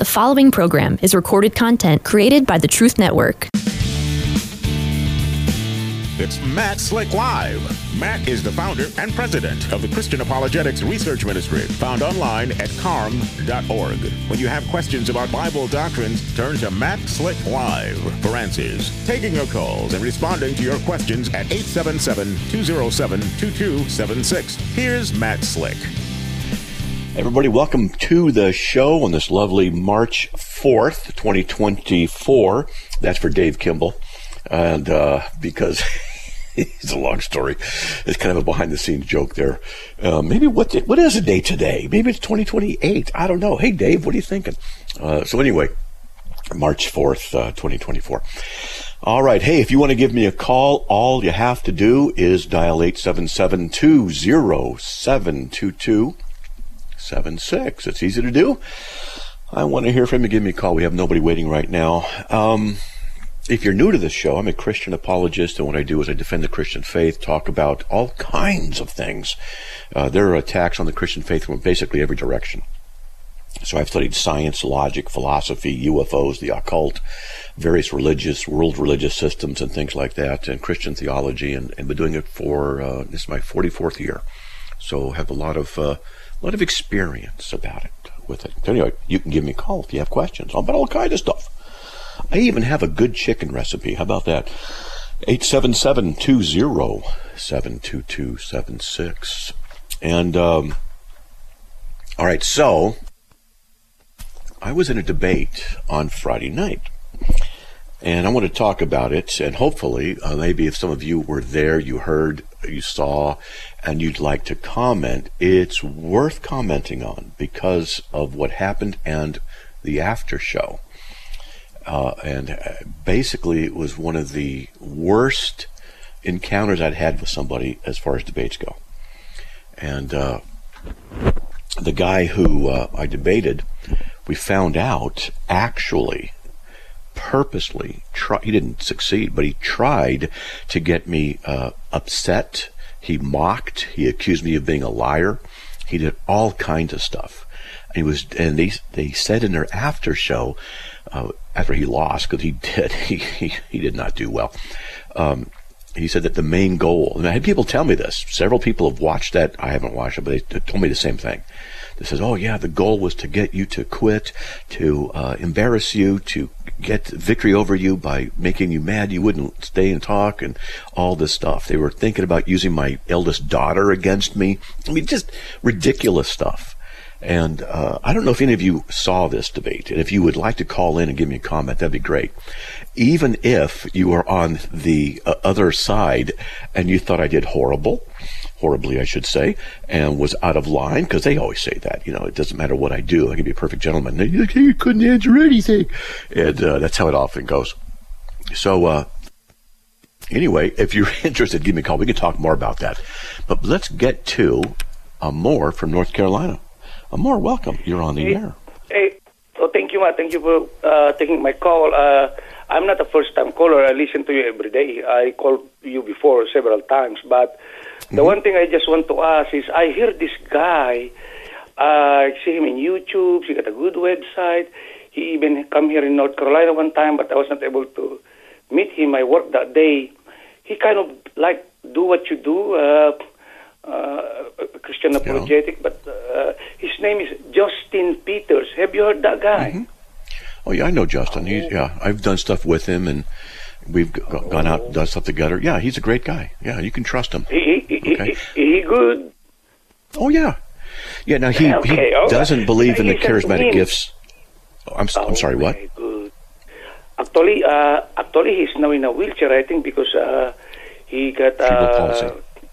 The following program is recorded content created by the Truth Network. It's Matt Slick Live. Matt is the founder and president of the Christian Apologetics Research Ministry, found online at carm.org. When you have questions about Bible doctrines, turn to Matt Slick Live for answers. Taking your calls and responding to your questions at 877-207-2276. Here's Matt Slick. Everybody, welcome to the show on this lovely March 4th, 2024. That's for Dave Kimball. And because it's a long story, it's kind of a behind-the-scenes joke there. Maybe what is the date today? Maybe it's 2028. I don't know. Hey, Dave, what are you thinking? So anyway, March 4th, 2024. All right. Hey, if you want to give me a call, all you have to do is dial 877-207-2276. It's easy to do. I want to hear from you. Give me a call. We have nobody waiting right now. If you're new to this show, I'm a Christian apologist, and what I do is I defend the Christian faith, talk about all kinds of things. There are attacks on the Christian faith from basically every direction. So I've studied science, logic, philosophy, UFOs, the occult, various world religious systems and things like that, and Christian theology, and been doing it for, this is my 44th year. So have a lot of experience about it with it. So anyway, you can give me a call if you have questions about all kinds of stuff. I even have a good chicken recipe. How about that? 877-207-2276. And, all right, so I was in a debate on Friday night, and I want to talk about it, and hopefully, maybe if some of you were there, you heard, you saw, and you'd like to comment, it's worth commenting on because of what happened and the after show. And basically, it was one of the worst encounters I'd had with somebody as far as debates go. And the guy who I debated, we found out actually purposely he didn't succeed, but he tried to get me upset. He mocked. He accused me of being a liar. He did all kinds of stuff. And they said in their after show, after he lost, because he did not do well. He said that the main goal, and I had people tell me this. Several people have watched that. I haven't watched it, but they told me the same thing. They said, "Oh yeah, the goal was to get you to quit, to embarrass you, to get victory over you by making you mad. You wouldn't stay and talk, and all this stuff." They were thinking about using my eldest daughter against me. I mean, just ridiculous stuff. And I don't know if any of you saw this debate, and if you would like to call in and give me a comment, that'd be great. Even if you are on the other side and you thought I did horribly I should say, and was out of line, because they always say that, it doesn't matter what I do, I can be a perfect gentleman. You couldn't answer anything. And that's how it often goes. So anyway, if you're interested, give me a call. We can talk more about that. But let's get to Amor from North Carolina. Amor, welcome. You're on the air. Hey, thank you, Matt. Thank you for taking my call. I'm not a first-time caller. I listen to you every day. I called you before several times. But the one thing I just want to ask is, I hear this guy, I see him in YouTube. He got a good website. He even come here in North Carolina one time, but I was not able to meet him. I worked that day. He kind of like do what you do, Christian apologetic, but his name is Justin Peters. Have you heard that guy? Mm-hmm. Oh yeah, I know Justin. I've done stuff with him, and we've gone out and done stuff together. Yeah, he's a great guy. Yeah, you can trust him. He good. Oh yeah. Now he doesn't believe in the charismatic gifts. I'm sorry. What? Good. Actually, he's now in a wheelchair. I think because he got cerebral palsy.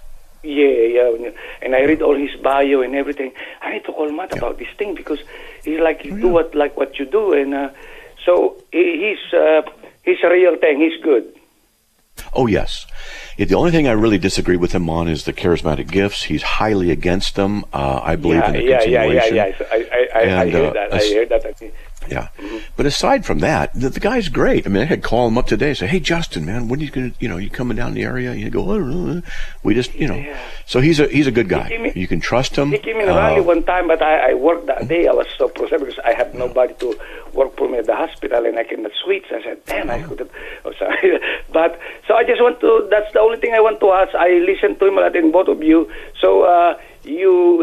Yeah, and I read all his bio and everything. I need to call Matt about this thing because he's like do what you do, and so he's a real thing. He's good. Oh yes. The only thing I really disagree with him on is the charismatic gifts. He's highly against them. I believe in the continuation. I heard that. Yeah. But aside from that, the guy's great. I mean, I had to call him up today and say, hey, Justin, man, when are you going to, you coming down the area? You go, I don't know. We just, Yeah. So he's a good guy. You can trust him. He came in rally one time, but I worked that day. I was so frustrated because I had nobody to work for me at the hospital, and I cannot switch. I said, damn, I couldn't. Oh, sorry. But, so I just want to, that's the only thing I want to ask. I listened to him a lot in both of you. So he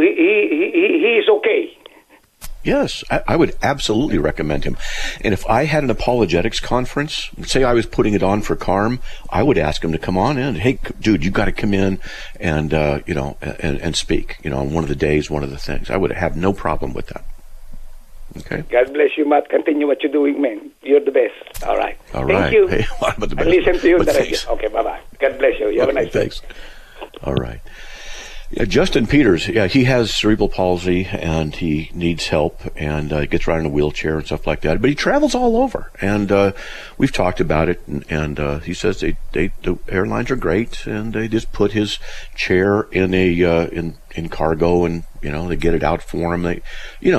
is okay. Yes, I would absolutely recommend him. And if I had an apologetics conference, say I was putting it on for Carm, I would ask him to come on in. Hey, dude, you got to come in and, and speak, on one of the days, one of the things. I would have no problem with that. Okay. God bless you, Matt. Continue what you're doing, man. You're the best. All right. Thank you. Hey, I'm the best. I listen to you. Thanks. Okay, bye-bye. God bless you. You have a nice day. Thanks. All right. Yeah, Justin Peters, he has cerebral palsy and he needs help and gets around in a wheelchair and stuff like that. But he travels all over, and we've talked about it. And he says the airlines are great, and they just put his chair in in cargo, and they get it out for him. They,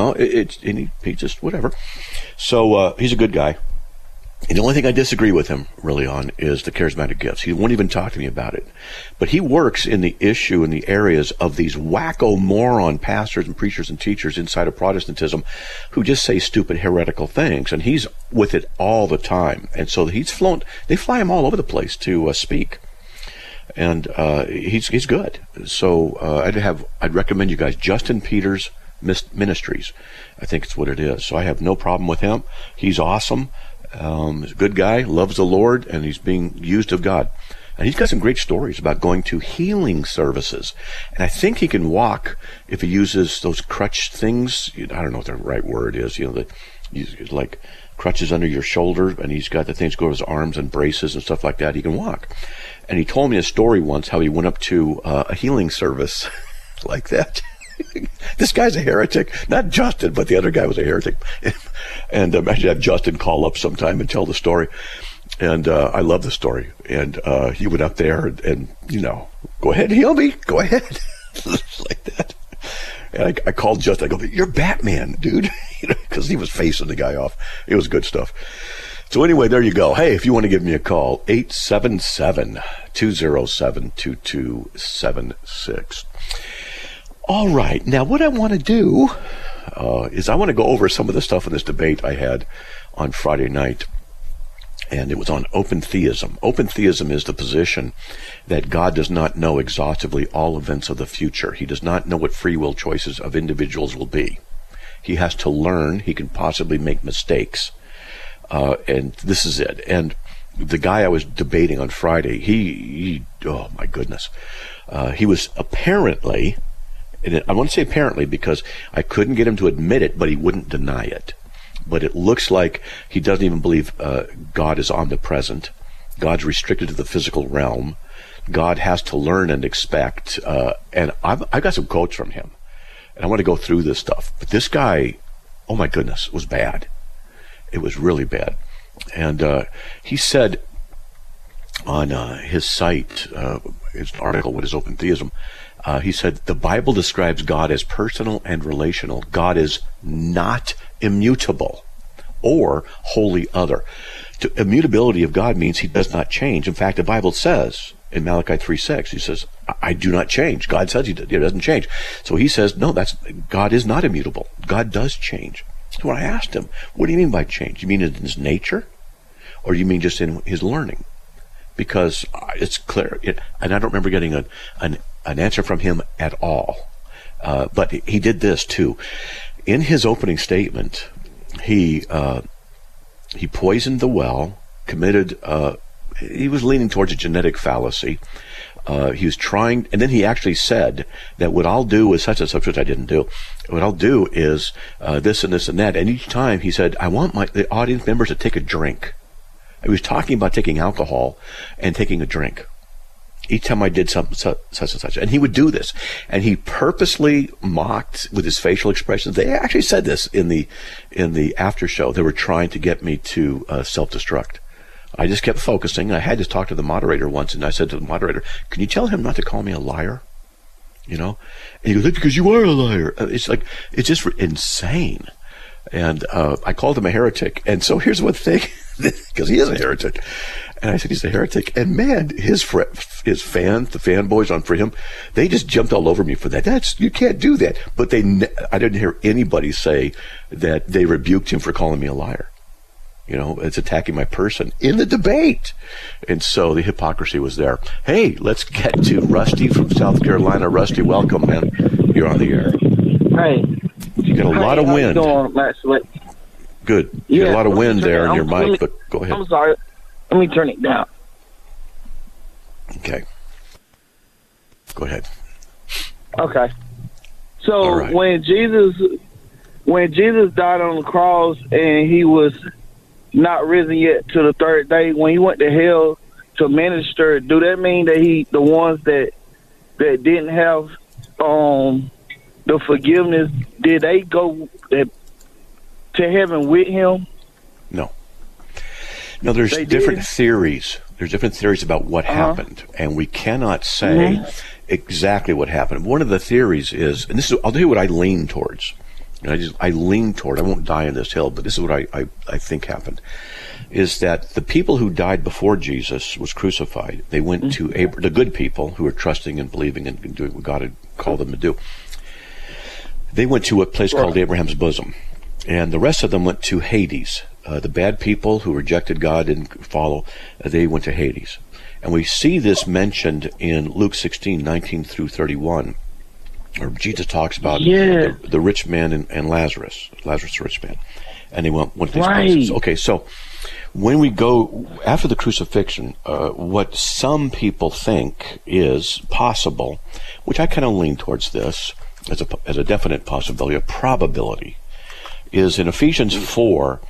he just whatever. So he's a good guy. And the only thing I disagree with him really on is the charismatic gifts. He won't even talk to me about it. But he works in the issue, in the areas of these wacko moron pastors and preachers and teachers inside of Protestantism who just say stupid heretical things. And he's with it all the time. And so they fly him all over the place to speak. And he's good. So I'd recommend you guys, Justin Peters Ministries. I think it's what it is. So I have no problem with him. He's awesome. He's a good guy, loves the Lord, and he's being used of God. And he's got some great stories about going to healing services. And I think he can walk if he uses those crutch things. I don't know what the right word is, like crutches under your shoulder, and he's got the things go over his arms and braces and stuff like that. He can walk. And he told me a story once how he went up to a healing service like that. This guy's a heretic. Not Justin, but the other guy was a heretic. And imagine have Justin call up sometime and tell the story. And I love the story. And he went up there and go ahead, heal me. Go ahead. Like that. And I called Justin. I go, you're Batman, dude. Because he was facing the guy off. It was good stuff. So anyway, there you go. Hey, if you want to give me a call, 877-207-2276. All right. Now, what I want to do is I want to go over some of the stuff in this debate I had on Friday night, and it was on open theism. Open theism is the position that God does not know exhaustively all events of the future. He does not know what free will choices of individuals will be. He has to learn. He can possibly make mistakes, and this is it. And the guy I was debating on Friday, he oh my goodness, he was apparently. And I want to say apparently because I couldn't get him to admit it, but he wouldn't deny it. But it looks like he doesn't even believe God is omnipresent. God's restricted to the physical realm. God has to learn and expect. And I've got some quotes from him. And I want to go through this stuff. But this guy, oh my goodness, was bad. It was really bad. And he said on his site, his article, What is Open Theism? He said, the Bible describes God as personal and relational. God is not immutable or wholly other. Immutability of God means he does not change. In fact, the Bible says in Malachi 3:6, he says, I do not change. God says he doesn't change. So he says, no, God is not immutable. God does change. So when I asked him, what do you mean by change? You mean in his nature? Or you mean just in his learning? Because it's clear, and I don't remember getting an answer from him at all. But he did this too. In his opening statement, he poisoned the well, committed, he was leaning towards a genetic fallacy. He was trying, and then he actually said that what I'll do is such and such, which I didn't do. What I'll do is this and this and that. And each time he said, I want the audience members to take a drink. He was talking about taking alcohol and taking a drink. Each time I did something such and such. And he would do this. And he purposely mocked with his facial expressions. They actually said this in the after show. They were trying to get me to self-destruct. I just kept focusing. I had to talk to the moderator once, and I said to the moderator, can you tell him not to call me a liar? And he goes, because you are a liar. It's just insane. And I called him a heretic. And so here's one thing, because he is a heretic. And I said, he's a heretic. And man, his fans, the fanboys on For Him, they just jumped all over me for that. You can't do that. But I didn't hear anybody say that they rebuked him for calling me a liar. You know, it's attacking my person in the debate. And so the hypocrisy was there. Hey, let's get to Rusty from South Carolina. Rusty, welcome, man. You're on the air. Hey. You got a lot of wind. How you doing, Matt Slick? Good. You got a lot of wind there in your mic, but go ahead. I'm sorry. Let me turn it down. Okay. Go ahead. Okay. So All right. when Jesus died on the cross and he was not risen yet to the third day, when he went to hell to minister, do that mean that the ones that didn't have the forgiveness, did they go to heaven with him? No, there's different theories. There's different theories about what happened, and we cannot say exactly what happened. One of the theories is, and I'll tell you what I lean towards. I lean toward, I won't die on this hill, but this is what I think happened, is that the people who died before Jesus was crucified, they went to the good people who were trusting and believing and doing what God had called them to do. They went to a place called Abraham's bosom, and the rest of them went to Hades. The bad people who rejected God and follow, they went to Hades. And we see this mentioned in Luke 16:19 through 31, where Jesus talks about the rich man and Lazarus the rich man. And they went to these places. Okay, so when we go after the crucifixion, what some people think is possible, which I kind of lean towards this as a definite possibility, a probability, is in Ephesians 4:8,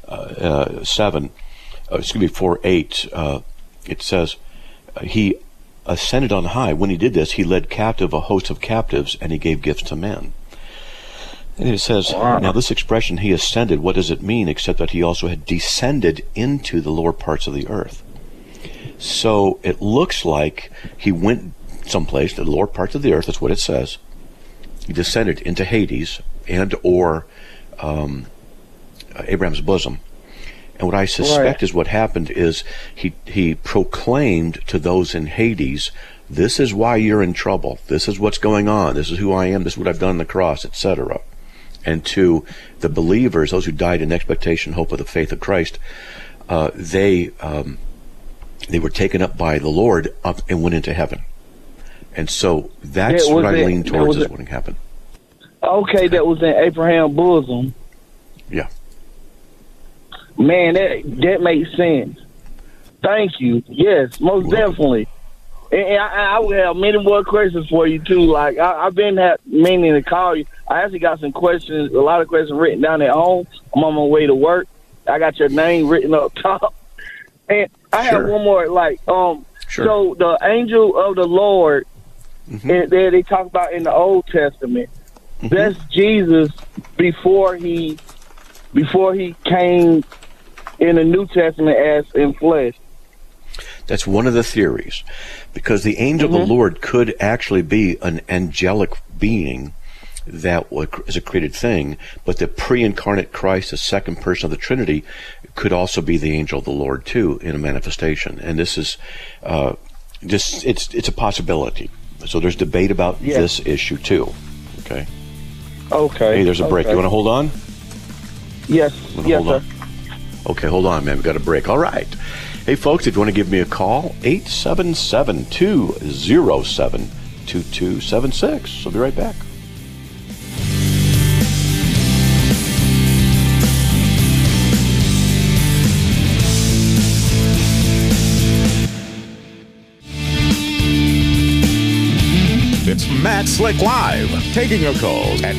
it says, he ascended on high. When he did this, he led captive a host of captives, and he gave gifts to men. And it says, now this expression, he ascended, what does it mean except that he also had descended into the lower parts of the earth? So it looks like he went someplace, the lower parts of the earth, that's what it says. He descended into Hades or Abraham's bosom. And what I suspect is what happened is he proclaimed to those in Hades, this is why you're in trouble. This is what's going on. This is who I am. This is what I've done on the cross, etc. And to the believers, those who died in expectation, hope of the faith of Christ, they were taken up by the Lord up and went into heaven. And so that's what I lean towards is what happened. Okay, that was in Abraham's bosom. Yeah. Man, that makes sense. Thank you. Yes, most definitely. And I will have many more questions for you, too. Like, I've been meaning to call you. I actually got some questions, a lot of questions written down at home. I'm on my way to work. I got your name written up top. And I have one more, so the angel of the Lord, they talk about in the Old Testament, that's Jesus before he came in the New Testament as in flesh. That's one of the theories, because the angel of the Lord could actually be an angelic being that is a created thing, but the pre-incarnate Christ, the second person of the Trinity, could also be the angel of the Lord too in a manifestation. And this is it's a possibility. So there's debate about this issue too. Okay. Hey, there's a break. You want to hold on? Yes, sir. Okay, hold on, man. We've got a break. All right. Hey, folks, if you want to give me a call, 877-207-2276. I'll be right back. It's Matt Slick Live, taking your calls at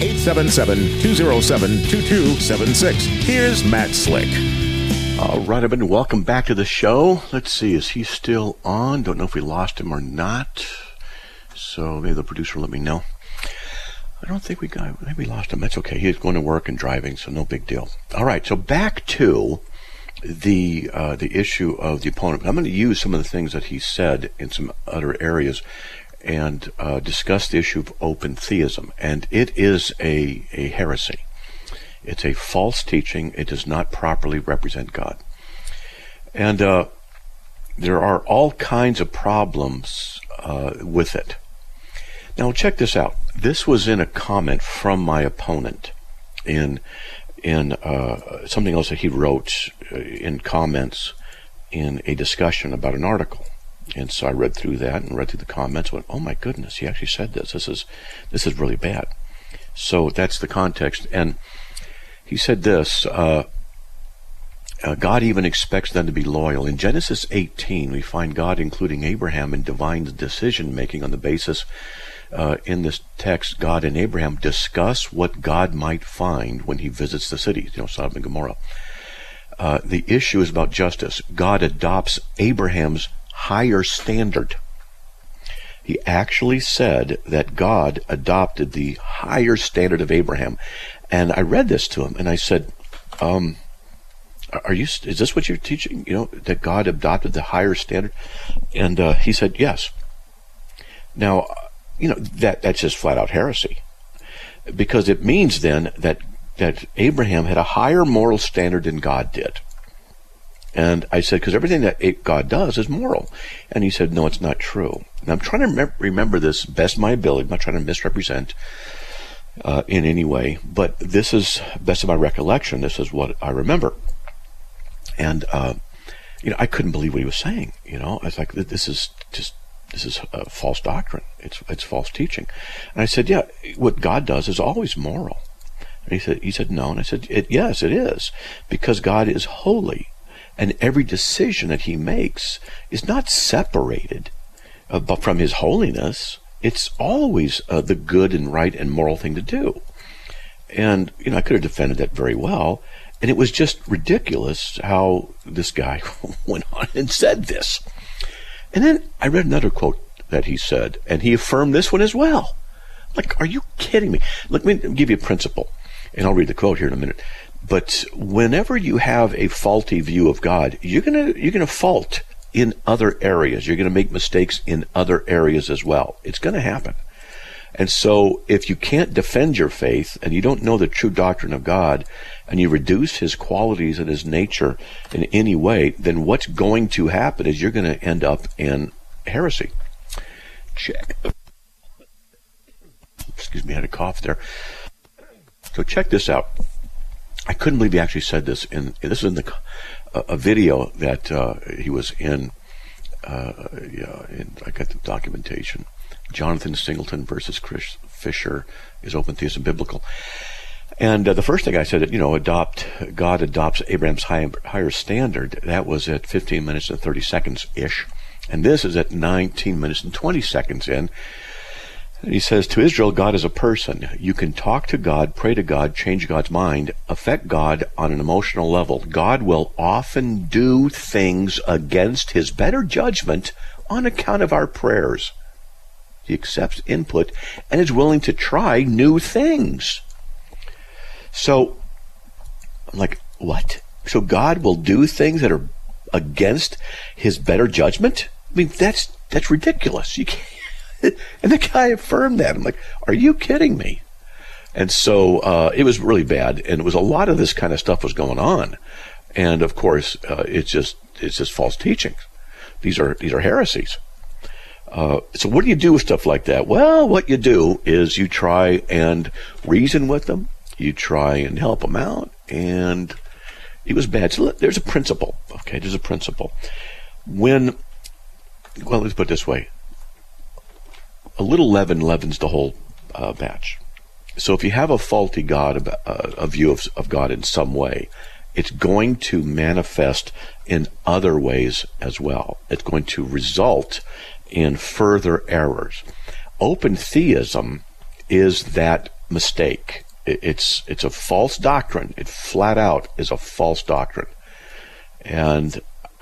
877-207-2276. Here's Matt Slick. All right, everybody, welcome back to the show. Let's see, is he still on? Don't know if we lost him or not. So maybe the producer will let me know. I don't think maybe we lost him. That's okay. He's going to work and driving, so no big deal. All right, so back to the issue of the opponent. I'm going to use some of the things that he said in some other areas and discuss the issue of open theism. And it is a heresy. It's a false teaching. It does not properly represent God. And there are all kinds of problems with it. Now, check this out. This was in a comment from my opponent in something else that he wrote in comments in a discussion about an article. And so I read through that and read through the comments and went, oh my goodness, he actually said this. This is really bad. So that's the context. And he said this, God even expects them to be loyal. In Genesis 18, we find God including Abraham in divine decision-making on the basis, in this text, God and Abraham discuss what God might find when he visits the cities, Sodom and Gomorrah. The issue is about justice. God adopts Abraham's higher standard. He actually said that God adopted the higher standard of Abraham. And I read this to him, and I said, is this what you're teaching? That God adopted the higher standard? And he said, yes. Now, that's just flat out heresy. Because it means then that Abraham had a higher moral standard than God did. And I said, because everything that God does is moral. And he said, no, it's not true. And I'm trying to remember this best of my ability. I'm not trying to misrepresent in any way. But this is best of my recollection. This is what I remember. And, I couldn't believe what he was saying. I was like, this is a false doctrine. It's false teaching. And I said, yeah, what God does is always moral. And he said, no. And I said, yes, it is. Because God is holy. And every decision that he makes is not separated from his holiness. It's always the good and right and moral thing to do. And, I could have defended that very well. And it was just ridiculous how this guy went on and said this. And then I read another quote that he said, and he affirmed this one as well. Like, are you kidding me? Let me give you a principle, and I'll read the quote here in a minute. But whenever you have a faulty view of God, you're gonna fault in other areas. You're gonna make mistakes in other areas as well. It's gonna happen. And so if you can't defend your faith and you don't know the true doctrine of God and you reduce his qualities and his nature in any way, then what's going to happen is you're going to end up in heresy. Excuse me, I had a cough there. So check this out. I couldn't believe he actually said this. This is in a video that he was in. I got the documentation. Jonathan Singleton versus Chris Fisher, is Open Theism Biblical? And the first thing I said, God adopts Abraham's higher standard. That was at 15 minutes and 30 seconds-ish. And this is at 19 minutes and 20 seconds in. And he says, to Israel, God is a person. You can talk to God, pray to God, change God's mind, affect God on an emotional level. God will often do things against his better judgment on account of our prayers. He accepts input and is willing to try new things. So, I'm like, what? So God will do things that are against his better judgment? I mean, that's ridiculous. You can't. And the guy affirmed that. I'm like, are you kidding me? And so it was really bad. And it was a lot of this kind of stuff was going on. And of course, it's just false teachings. These are heresies. So what do you do with stuff like that? Well, what you do is you try and reason with them. You try and help them out. And it was bad. So there's a principle. Okay, there's a principle. Let's put it this way. A little leaven leavens the whole batch. So if you have a faulty God, a view of God in some way, it's going to manifest in other ways as well. It's going to result in further errors. Open theism is that mistake. It's a false doctrine. It flat out is a false doctrine. And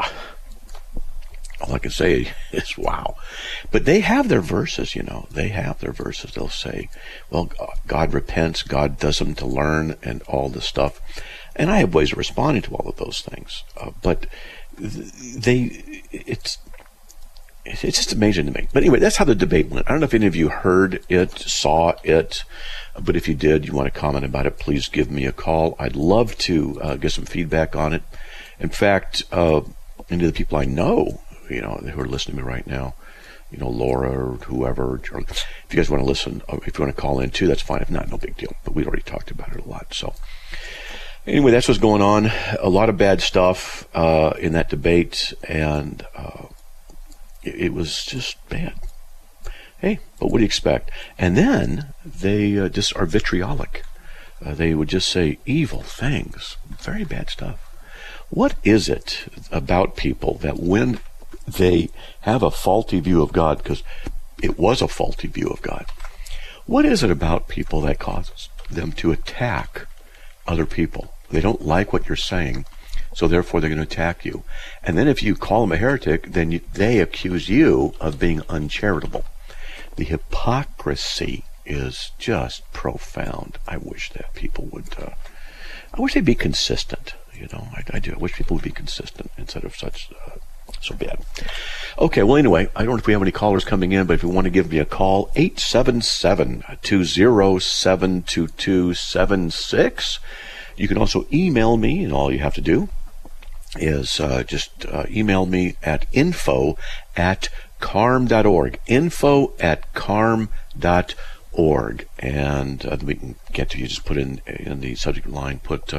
all I can say is, wow. But they have their verses, They have their verses. They'll say, well, God repents, God does them to learn, and all this stuff. And I have ways of responding to all of those things. But it's just amazing to me. But anyway, that's how the debate went. I don't know if any of you heard it, saw it, but if you did, you want to comment about it, please give me a call. I'd love to get some feedback on it. In fact, any of the people I know, who are listening to me right now, Laura or whoever, or if you guys want to listen, if you want to call in too, that's fine. If not, no big deal. But we'd already talked about it a lot. So anyway, that's what's going on. A lot of bad stuff in that debate, and it was just bad. Hey, but what do you expect? And then they just are vitriolic. They would just say evil things, very bad stuff. What is it about people that when they have a faulty view of God, because it was a faulty view of God, what is it about people that causes them to attack other people? They don't like what you're saying, so therefore they're going to attack you. And then if you call them a heretic, then they accuse you of being uncharitable. The hypocrisy is just profound. I wish that people would, I wish they'd be consistent. I do. I wish people would be consistent instead of such, so bad. Okay, well, anyway, I don't know if we have any callers coming in, but if you want to give me a call, 877-207-2276. You can also email me, and all you have to do is just email me at info@carm.org, info@carm.org, and we can get to you. Just put in the subject line, put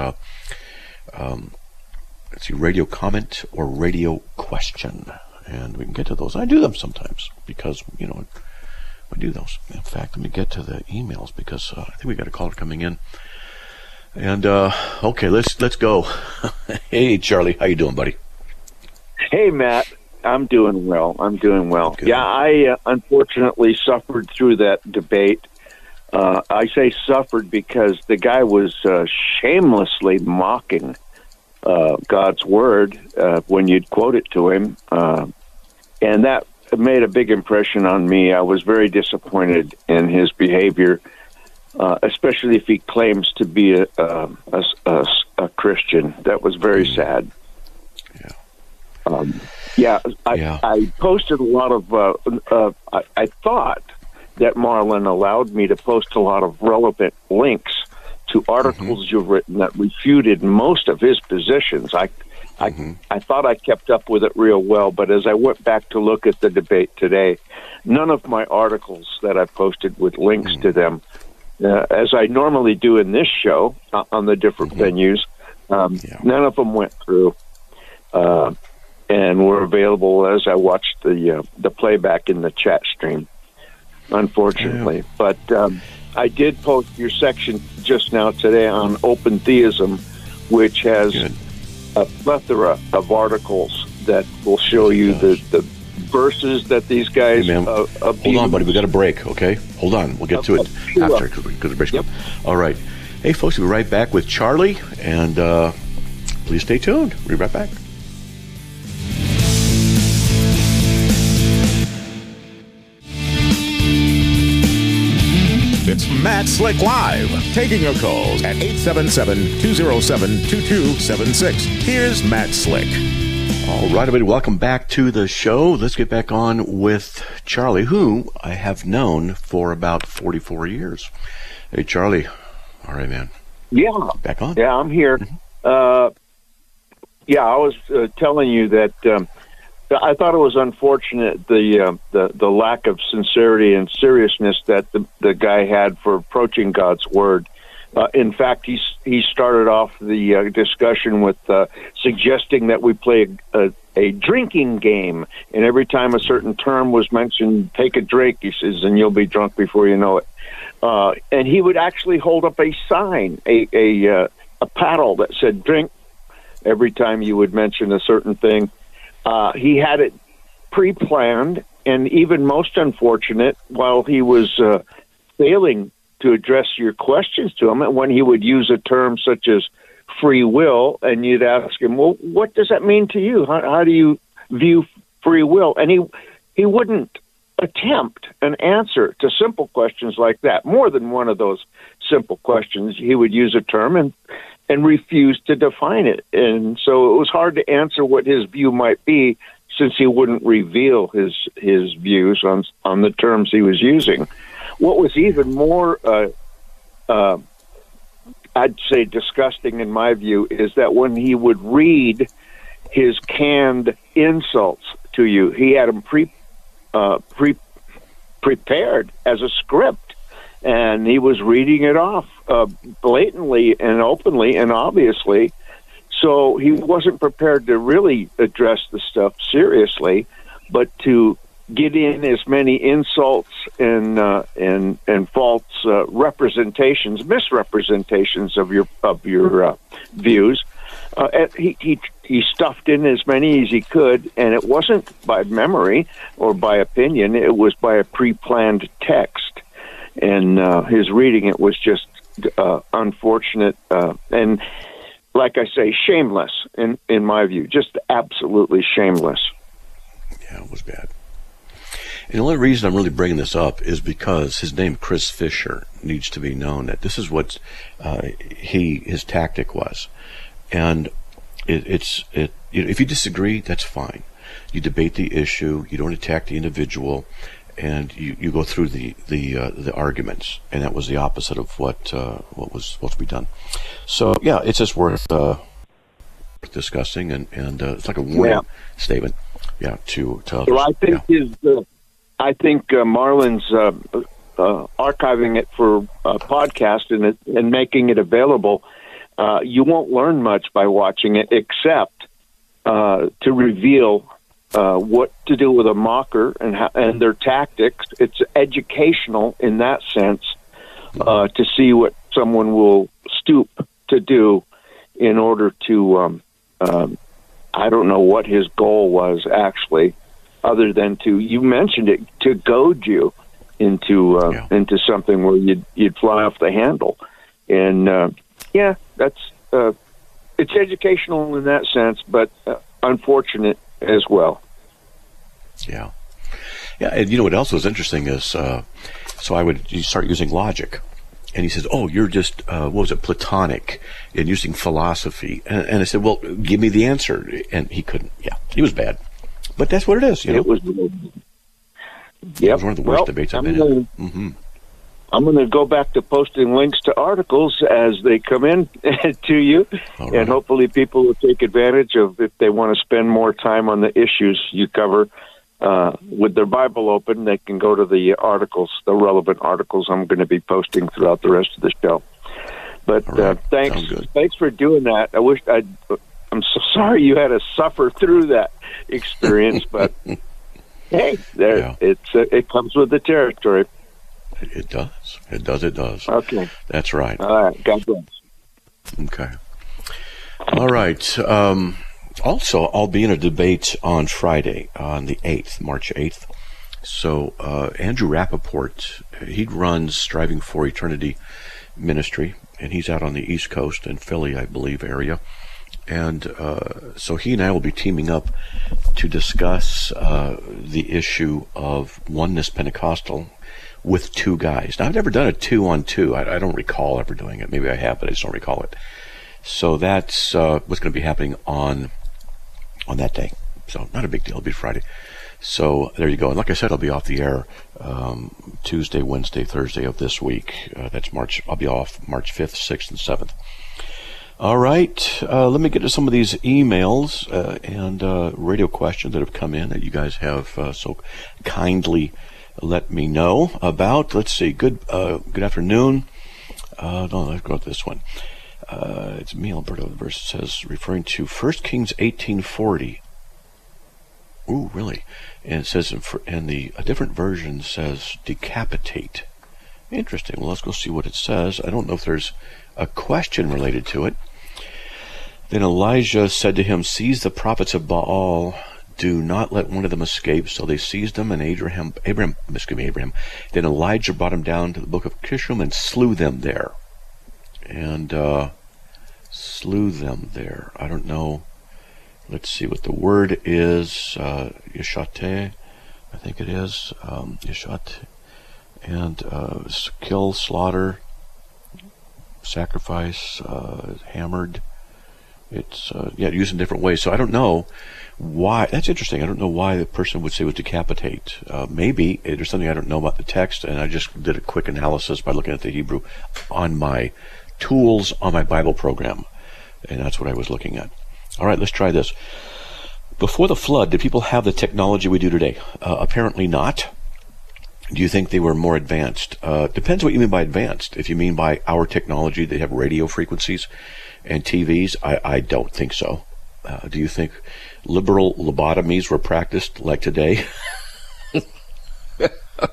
let's see, radio comment or radio question, and we can get to those. I do them sometimes because we do those. In fact, let me get to the emails because I think we got a caller coming in. And okay, let's go. Hey, Charlie, how you doing, buddy? Hey, Matt. I'm doing well. Good. Yeah, I unfortunately suffered through that debate. I say suffered because the guy was shamelessly mocking God's word when you'd quote it to him, and that made a big impression on me. I was very disappointed in his behavior, especially if he claims to be a Christian. That was very sad. I posted a lot of. I thought that Marlon allowed me to post a lot of relevant links to articles you've written that refuted most of his positions. I thought I kept up with it real well, but as I went back to look at the debate today, none of my articles that I posted with links to them, as I normally do in this show on the different venues, none of them went through and were available as I watched the playback in the chat stream, unfortunately. But I did post your section just now today on open theism, which has a plethora of articles that will show you the verses that these guys hold on, buddy. We got a break, okay? Hold on. We'll get to it after because the break's coming. All right. Hey, folks, we'll be right back with Charlie, and please stay tuned. We'll be right back. It's Matt Slick Live, taking your calls at 877-207-2276. Here's Matt Slick. All right, everybody, welcome back to the show. Let's get back on with Charlie, who I have known for about 44 years. Hey, Charlie. All right, man. Yeah. Back on? Yeah, I'm here. I was telling you that I thought it was unfortunate the lack of sincerity and seriousness that the guy had for approaching God's word. In fact, he started off the discussion with suggesting that we play a drinking game, and every time a certain term was mentioned, take a drink, he says, and you'll be drunk before you know it. And he would actually hold up a sign, a paddle that said drink every time you would mention a certain thing. He had it pre-planned, and even most unfortunate, while he was failing to address your questions to him, and when he would use a term such as free will, and you'd ask him, well, what does that mean to you? How do you view free will? And he wouldn't attempt an answer to simple questions like that. More than one of those simple questions, he would use a term and refuse to define it. And so it was hard to answer what his view might be. since he wouldn't reveal his views on the terms he was using. What was even more, I'd say, disgusting in my view, is that when he would read his canned insults to you, he had them prepared as a script, and he was reading it off blatantly and openly and obviously. So he wasn't prepared to really address the stuff seriously, but to get in as many insults and false misrepresentations of your views. He stuffed in as many as he could, and it wasn't by memory or by opinion. It was by a pre-planned text, and his reading it was just unfortunate and, like I say, shameless in my view, just absolutely shameless. Yeah, it was bad. And the only reason I'm really bringing this up is because his name, Chris Fisher, needs to be known that this is what his tactic was. And if you disagree, that's fine. You debate the issue. You don't attack the individual, and you go through the arguments. And that was the opposite of what was supposed to be done. So yeah, it's just worth discussing, and it's like a warning statement. Yeah, to others. Well, I think Marlon's archiving it for a podcast and making it available. You won't learn much by watching it, except to reveal what to do with a mocker and their tactics. It's educational in that sense, to see what someone will stoop to do in order to, I don't know what his goal was actually, other than you mentioned it, to goad you into something where you'd fly off the handle. And that's it's educational in that sense, but unfortunate as well. Yeah. And you know what else was interesting is, so you start using logic, and he says, "Oh, you're just Platonic and using philosophy." And I said, "Well, give me the answer." And he couldn't. Yeah, he was bad, but that's what it is. It was. It was one of the worst debates I've been in. I'm going to go back to posting links to articles as they come in to you, right. And hopefully people will take advantage of, if they want to spend more time on the issues you cover with their Bible open, they can go to the articles, the relevant articles I'm going to be posting throughout the rest of the show. But right. Thanks for doing that. I'm so sorry you had to suffer through that experience, but hey, it comes with the territory. It does. Okay. That's right. All right. God bless. Okay. All right. Also, I'll be in a debate on Friday, on the 8th, March 8th. So, Andrew Rappaport, he runs Striving for Eternity Ministry, and he's out on the East Coast in Philly, I believe, area. And so he and I will be teaming up to discuss the issue of Oneness Pentecostal with two guys. Now, I've never done a 2-on-2. I don't recall ever doing it. Maybe I have, but I just don't recall it. So that's what's going to be happening on that day. So not a big deal. It'll be Friday. So there you go. And like I said, I'll be off the air Tuesday, Wednesday, Thursday of this week. That's March. I'll be off March 5th, 6th, and 7th. All right. Let me get to some of these emails and radio questions that have come in that you guys have so kindly let me know about. Let's see. Good afternoon. No, let's go with this one. It's me, Alberto. The verse says, referring to 1 Kings 18:40. Ooh, really? And it says, a different version says decapitate. Interesting. Well, let's go see what it says. I don't know if there's a question related to it. Then Elijah said to him, seize the prophets of Baal. Do not let one of them escape. So they seized him, and Abraham. Then Elijah brought him down to the brook of Kishon and slew them there. I don't know. Let's see what the word is. Yeshate, I think it is. Yeshat. And kill, slaughter, sacrifice, hammered. It's used in different ways. So I don't know why. That's interesting. I don't know why the person would say it was decapitate. Maybe there's something I don't know about the text, and I just did a quick analysis by looking at the Hebrew on my tools on my Bible program, and that's what I was looking at. All right, let's try this. Before the flood, did people have the technology we do today? Apparently not. Do you think they were more advanced? Depends what you mean by advanced. If you mean by our technology, they have radio frequencies and TVs. I don't think so. Do you think liberal lobotomies were practiced like today? Do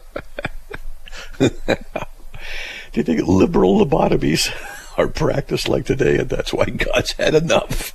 you think liberal lobotomies are practiced like today, and that's why God's had enough?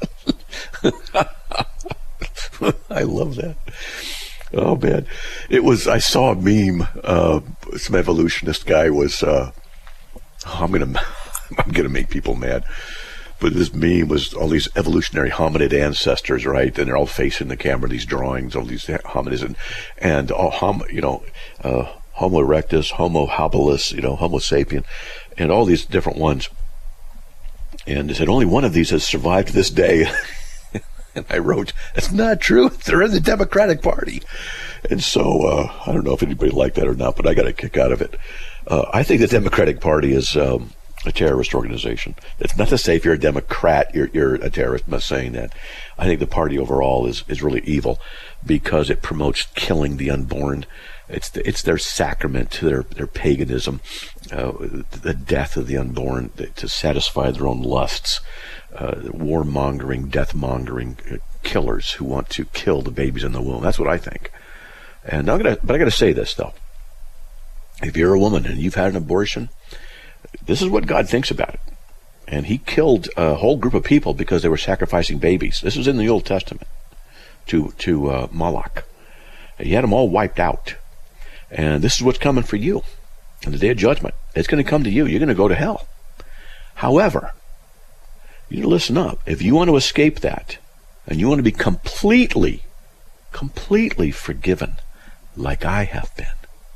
I love that. Oh man, I saw a meme. Some evolutionist guy was. I'm gonna make people mad. But this meme was all these evolutionary hominid ancestors, right? And they're all facing the camera. These drawings, all these hominids, and all Homo erectus, Homo habilis, Homo sapien, and all these different ones. And they said only one of these has survived to this day. And I wrote, "That's not true. They're in the Democratic Party." And so I don't know if anybody liked that or not, but I got a kick out of it. I think the Democratic Party is a terrorist organization. It's not to say if you're a Democrat, you're a terrorist. I'm not saying that. I think the party overall is really evil because it promotes killing the unborn. It's their sacrament, their paganism, the death of the unborn to satisfy their own lusts. Warmongering, death-mongering killers who want to kill the babies in the womb. That's what I think. And I got to say this though: if you're a woman and you've had an abortion, this is what God thinks about it. And He killed a whole group of people because they were sacrificing babies. This is in the Old Testament to Moloch. He had them all wiped out. And this is what's coming for you in the day of judgment. It's going to come to you. You're going to go to hell. However, you need to listen up. If you want to escape that, and you want to be completely forgiven, like I have been,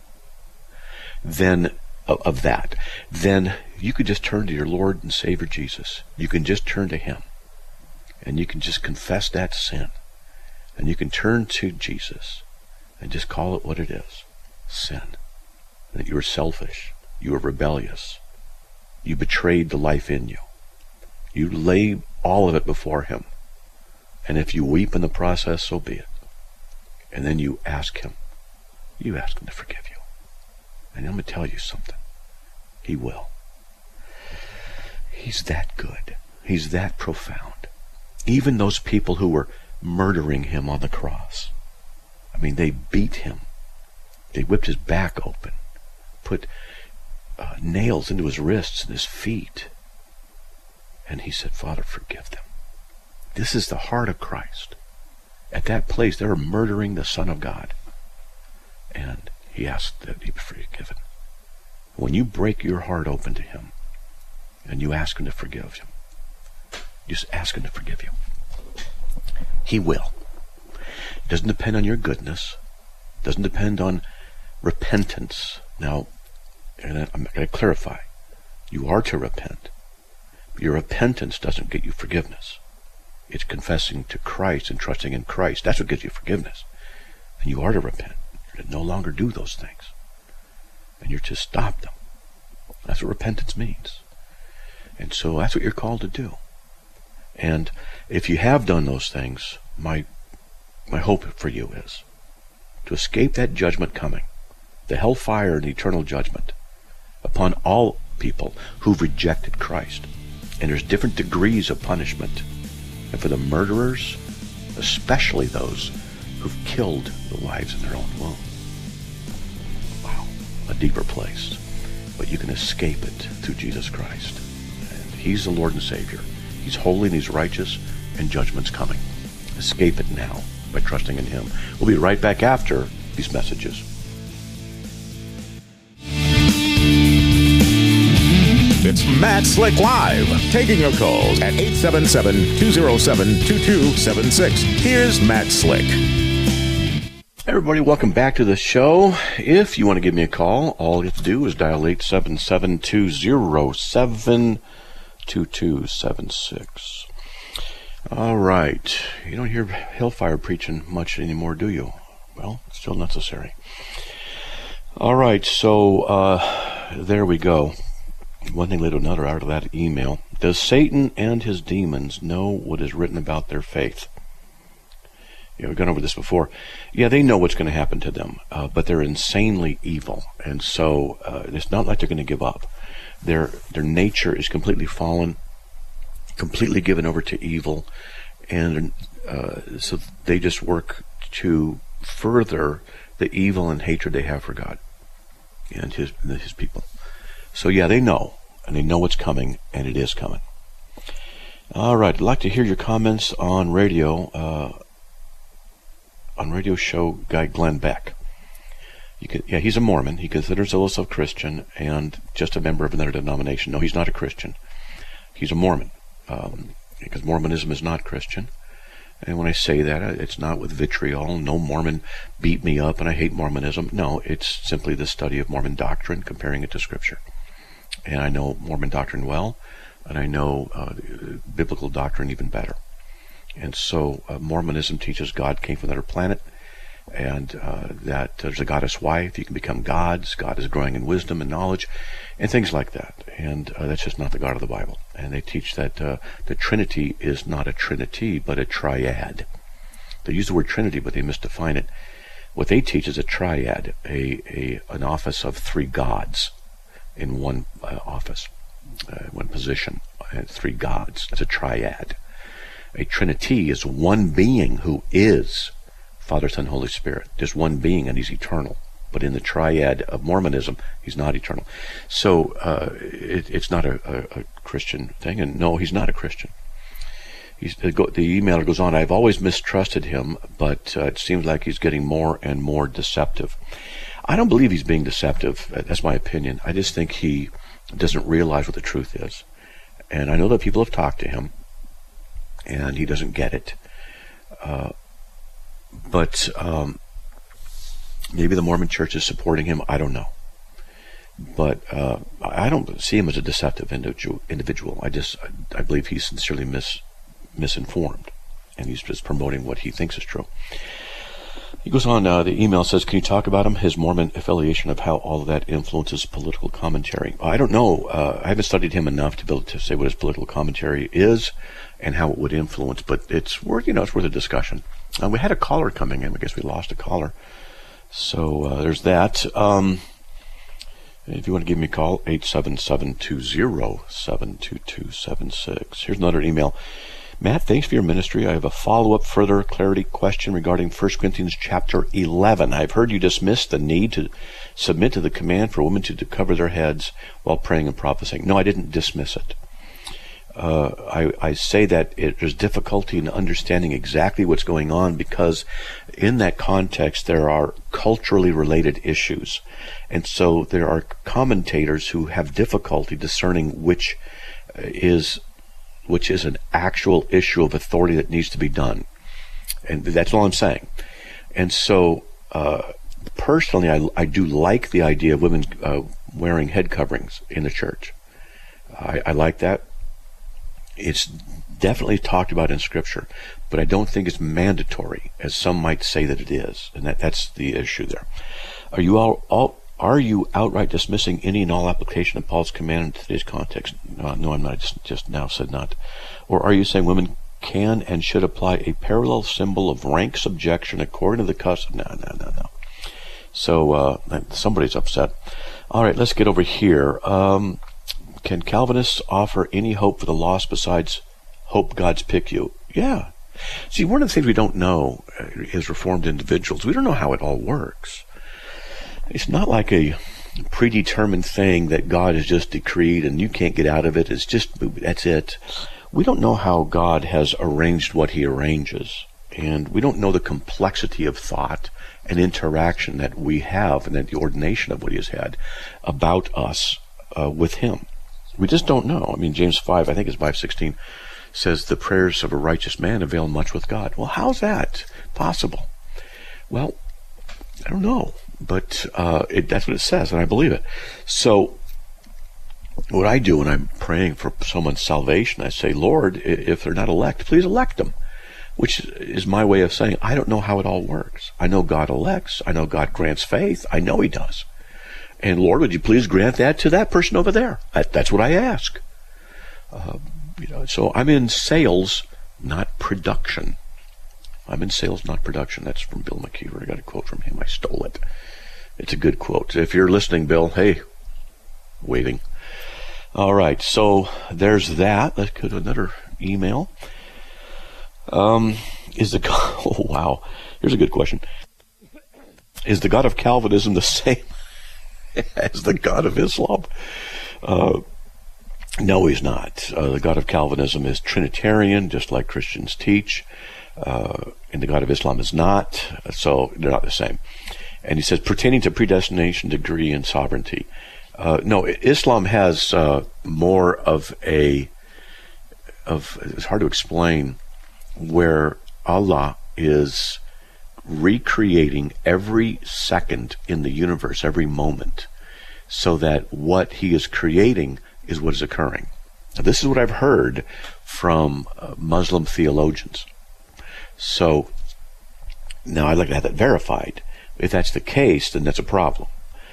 then then you could just turn to your Lord and Savior Jesus. You can just turn to Him, and you can just confess that sin, and you can turn to Jesus and just call it what it is: sin. That you were selfish, you were rebellious, you betrayed the life in you. You lay all of it before Him. And if you weep in the process, so be it. And then you ask Him to forgive you. And I'm going to tell you something. He will. He's that good. He's that profound. Even those people who were murdering Him on the cross. I mean, they beat Him. They whipped His back open. Put nails into His wrists and His feet. And He said, "Father, forgive them." This is the heart of Christ. At that place, they were murdering the Son of God. And He asked that He be forgiven. When you break your heart open to Him, and you ask Him to forgive you, just ask Him to forgive you. He will. It doesn't depend on your goodness. It doesn't depend on repentance. Now, and I'm going to clarify. You are to repent. Your repentance doesn't get you forgiveness. It's confessing to Christ and trusting in Christ. That's what gives you forgiveness. And you are to repent. You're to no longer do those things. And you're to stop them. That's what repentance means. And so that's what you're called to do. And if you have done those things, my hope for you is to escape that judgment coming, the hellfire and eternal judgment upon all people who've rejected Christ. And there's different degrees of punishment. And for the murderers, especially those who've killed the lives in their own womb. Wow, a deeper place. But you can escape it through Jesus Christ. And He's the Lord and Savior. He's holy and He's righteous, and judgment's coming. Escape it now by trusting in Him. We'll be right back after these messages. It's Matt Slick Live, taking your calls at 877-207-2276. Here's Matt Slick. Everybody, welcome back to the show. If you want to give me a call, all you have to do is dial 877-207-2276. All right. You don't hear Hellfire preaching much anymore, do you? Well, it's still necessary. All right, so there we go. One thing led to another out of that email. Does Satan and his demons know what is written about their faith? We've gone over this before. Yeah, they know what's going to happen to them, but they're insanely evil, and so it's not like they're going to give up. Their nature is completely fallen, completely given over to evil, and so they just work to further the evil and hatred they have for God and his people. So yeah, they know, and they know what's coming, and it is coming. All right, I'd like to hear your comments on radio show guy Glenn Beck. He's a Mormon. He considers himself Christian and just a member of another denomination. No, he's not a Christian. He's a Mormon, because Mormonism is not Christian. And when I say that, it's not with vitriol. No Mormon beat me up and I hate Mormonism. No, it's simply the study of Mormon doctrine, comparing it to Scripture. And I know Mormon doctrine well, and I know biblical doctrine even better. And so Mormonism teaches God came from another planet, and that there's a goddess wife. You can become gods. God is growing in wisdom and knowledge, and things like that. And that's just not the God of the Bible. And they teach that the Trinity is not a trinity, but a triad. They use the word Trinity, but they misdefine it. What they teach is a triad, an office of three gods in one office, one position, three gods. It's a triad. A trinity is one being who is Father, Son, Holy Spirit. There's one being, and he's eternal. But in the triad of Mormonism, he's not eternal. So it's not a Christian thing, and no, he's not a Christian. The emailer goes on, I've always mistrusted him, but it seems like he's getting more and more deceptive. I don't believe he's being deceptive. That's my opinion. I just think he doesn't realize what the truth is. And I know that people have talked to him, and he doesn't get it. But maybe the Mormon Church is supporting him. I don't know. But I don't see him as a deceptive individual. I believe he's sincerely misinformed, and he's just promoting what he thinks is true. He goes on, the email says, can you talk about him, his Mormon affiliation, of how all of that influences political commentary? I don't know. I haven't studied him enough to be able to say what his political commentary is and how it would influence, but it's worth a discussion. We had a caller coming in. I guess we lost a caller. So there's that. If you want to give me a call, 877-207-2276. Here's another email. Matt, thanks for your ministry. I have a follow-up further clarity question regarding 1 Corinthians chapter 11. I've heard you dismiss the need to submit to the command for women to cover their heads while praying and prophesying. No, I didn't dismiss it. I say that there's difficulty in understanding exactly what's going on because in that context there are culturally related issues. And so there are commentators who have difficulty discerning which is an actual issue of authority that needs to be done. And that's all I'm saying. And so personally, I do like the idea of women wearing head coverings in the church. I like that. It's definitely talked about in Scripture, but I don't think it's mandatory, as some might say that it is, and that's the issue there. Are you outright dismissing any and all application of Paul's command in today's context? No, I'm not. Just now said not. Or are you saying women can and should apply a parallel symbol of rank subjection according to the custom? No. So somebody's upset. All right, let's get over here. Can Calvinists offer any hope for the lost besides hope God's pick you? Yeah. See, one of the things we don't know is Reformed individuals. We don't know how it all works. It's not like a predetermined thing that God has just decreed and you can't get out of it. That's it. We don't know how God has arranged what he arranges. And we don't know the complexity of thought and interaction that we have and that the ordination of what he has had about us with him. We just don't know. I mean, James 5, I think it's 5:16, says the prayers of a righteous man avail much with God. Well, how's that possible? Well, I don't know, but that's what it says, and I believe it. So what I do when I'm praying for someone's salvation, I say, Lord, if they're not elect, please elect them, which is my way of saying, I don't know how it all works. I know God elects. I know God grants faith. I know he does. And Lord, would you please grant that to that person over there? That's what I ask. So I'm in sales, not production. I'm in sales, not production. That's from Bill McKeever. I got a quote from him. I stole it. It's a good quote. If you're listening, Bill, hey, waiting. All right, so there's that. Let's go to another email. Oh, wow. Here's a good question. Is the God of Calvinism the same as the God of Islam? No, he's not. The God of Calvinism is Trinitarian, just like Christians teach, and the God of Islam is not, so they're not the same. And he says, pertaining to predestination, degree, and sovereignty. No, Islam has more of it's hard to explain, where Allah is recreating every second in the universe, every moment, so that what he is creating is what is occurring. Now, this is what I've heard from Muslim theologians. So now I'd like to have that verified. If that's the case, then that's a problem.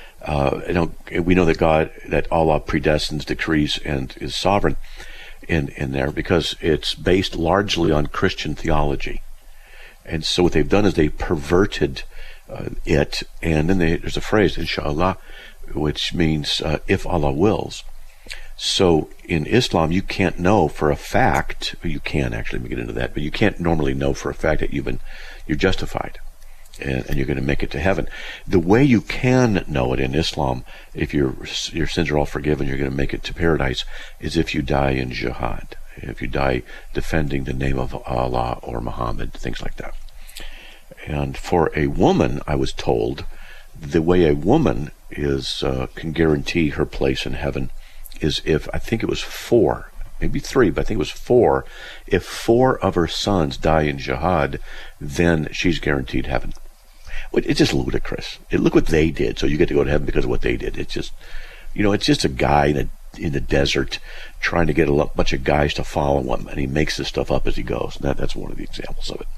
We know that Allah predestines, decrees, and is sovereign in there, because it's based largely on Christian theology. And so what they've done is they perverted it, and then there's a phrase, inshallah, which means if Allah wills. So in Islam, you can't know for a fact, or you can actually, let me get into that, but you can't normally know for a fact that you're justified. And you're going to make it to heaven. The way you can know it in Islam, if your sins are all forgiven, you're going to make it to paradise, is if you die in jihad, if you die defending the name of Allah or Muhammad, things like that. And for a woman, I was told, the way a woman can guarantee her place in heaven is if, I think it was 4, maybe 3, but I think it was 4. If 4 of her sons die in jihad, then she's guaranteed heaven. It's just ludicrous. Look what they did, so you get to go to heaven because of what they did. It's just, it's just a guy in the desert trying to get a bunch of guys to follow him, and he makes this stuff up as he goes. That's one of the examples of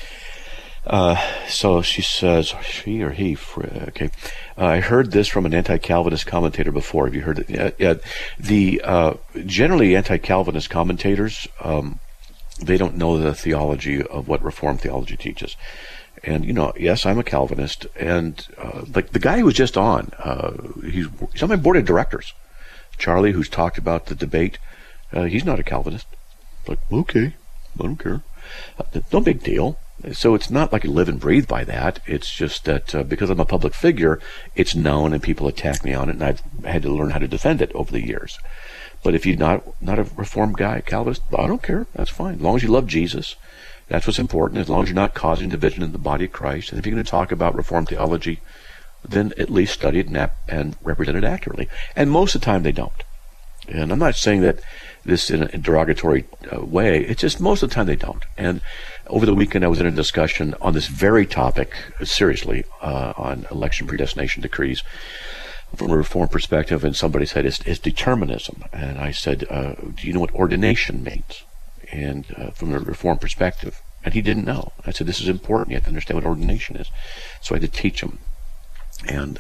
it. So she says, she or he, okay. I heard this from an anti-Calvinist commentator before. Have you heard it? Yeah. Generally anti-Calvinist commentators, they don't know the theology of what Reformed theology teaches. And, yes, I'm a Calvinist. And like the guy who was just on, he's on my board of directors. Charlie, who's talked about the debate, he's not a Calvinist. Like, okay, I don't care. No big deal. So it's not like I live and breathe by that. It's just that because I'm a public figure, it's known and people attack me on it, and I've had to learn how to defend it over the years. But if you're not a Reformed guy, Calvinist, I don't care. That's fine. As long as you love Jesus, that's what's important. As long as you're not causing division in the body of Christ. And if you're going to talk about Reformed theology, then at least study it and represent it accurately. And most of the time they don't. And I'm not saying that this in a derogatory way. It's just most of the time they don't. And over the weekend I was in a discussion on this very topic, seriously, on election predestination decrees from a Reformed perspective, and somebody said it's determinism. And I said, do you know what ordination means? And from a Reformed perspective. And he didn't know. I said, this is important. You have to understand what ordination is. So I had to teach him. And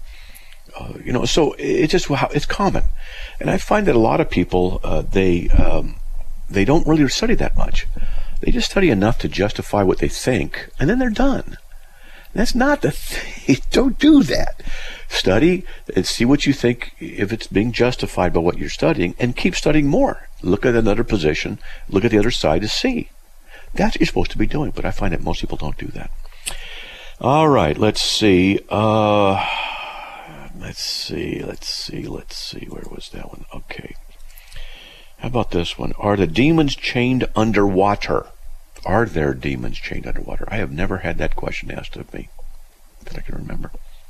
so it's common. And I find that a lot of people, they don't really study that much. They just study enough to justify what they think, and then they're done. That's not the thing. Don't do that. Study and see what you think, if it's being justified by what you're studying, and keep studying more. Look at another position. Look at the other side to see. That's what you're supposed to be doing, but I find that most people don't do that. All right, let's see. Let's see. Where was that one? Okay. How about this one? Are the demons chained underwater? Are there demons chained underwater? I have never had that question asked of me that I can remember.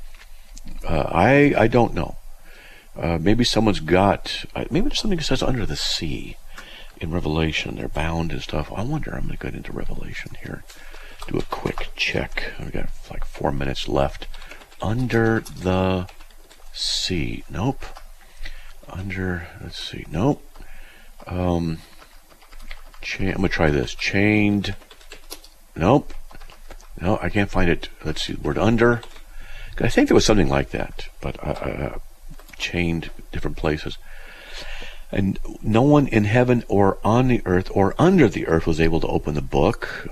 I don't know. Maybe someone's got... maybe there's something that says under the sea in Revelation. They're bound and stuff. I wonder. I'm going to get into Revelation here. Do a quick check. We've got like 4 minutes left. Under the sea. Nope. Under, let's see. Nope. I'm going to try this. Chained. Nope. No, I can't find it. Let's see. Word under. I think there was something like that, but chained different places. And no one in heaven or on the earth or under the earth was able to open the book.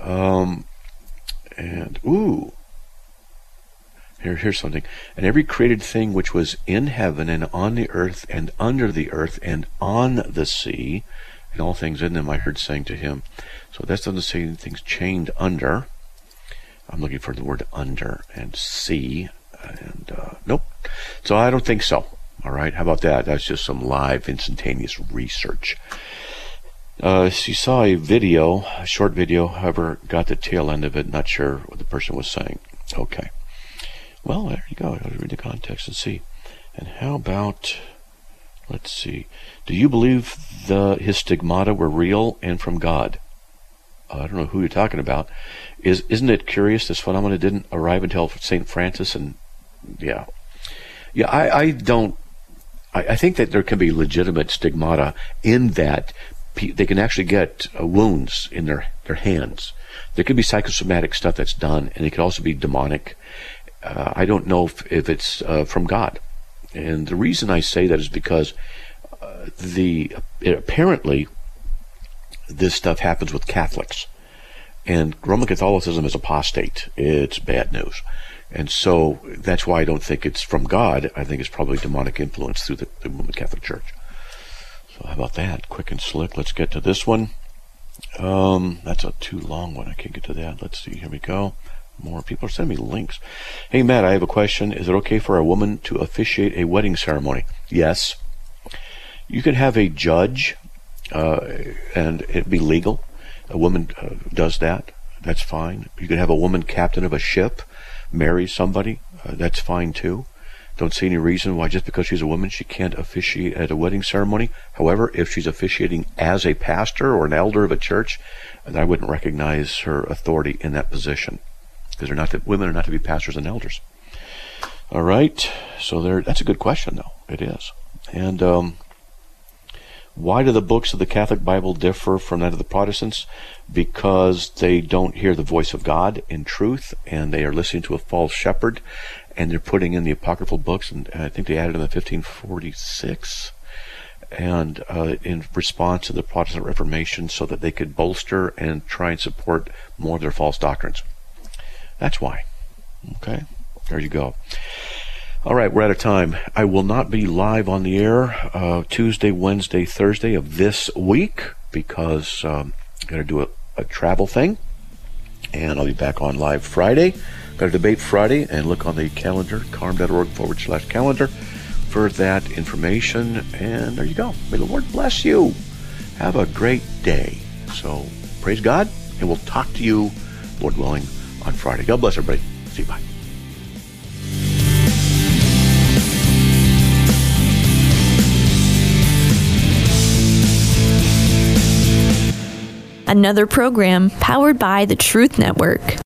Here's something. And every created thing which was in heaven and on the earth and under the earth and on the sea, and all things in them, I heard saying to him. So that doesn't say things chained under. I'm looking for the word under and sea. And nope. So I don't think so. All right. How about that? That's just some live, instantaneous research. You saw a video, a short video, however, got the tail end of it. Not sure what the person was saying. Okay. Well, there you go. I'll read the context and see. And how about, let's see. Do you believe his stigmata were real and from God? I don't know who you're talking about. Isn't it curious this phenomenon didn't arrive until St. Francis? And yeah, I think that there can be legitimate stigmata in that they can actually get wounds in their hands. There could be psychosomatic stuff that's done, and it could also be demonic. I don't know if it's from God. And the reason I say that is because apparently this stuff happens with Catholics. And Roman Catholicism is apostate. It's bad news. And so that's why I don't think it's from God. I think it's probably demonic influence through the Roman Catholic Church. So how about that? Quick and slick. Let's get to this one. That's a too long one. I can't get to that. Let's see. Here we go. More people are sending me links. Hey, Matt, I have a question. Is it okay for a woman to officiate a wedding ceremony? Yes. You can have a judge, and it'd be legal. A woman does that. That's fine. You can have a woman captain of a ship marry somebody. That's fine, too. Don't see any reason why just because she's a woman she can't officiate at a wedding ceremony. However, if she's officiating as a pastor or an elder of a church, then I wouldn't recognize her authority in that position. Because women are not to be pastors and elders. All right. So that's a good question, though. It is. And why do the books of the Catholic Bible differ from that of the Protestants? Because they don't hear the voice of God in truth, and they are listening to a false shepherd, and they're putting in the apocryphal books, and I think they added them in 1546, and in response to the Protestant Reformation, so that they could bolster and try and support more of their false doctrines. That's why. Okay, there you go. All right, we're out of time. I will not be live on the air Tuesday, Wednesday, Thursday of this week because I'm going to do a travel thing, and I'll be back on live Friday. Got a debate Friday, and look on the calendar, carm.org/calendar for that information. And there you go. May the Lord bless you. Have a great day. So praise God, and we'll talk to you, Lord willing, on Friday. God bless everybody. See you. Bye. Another program powered by the Truth Network.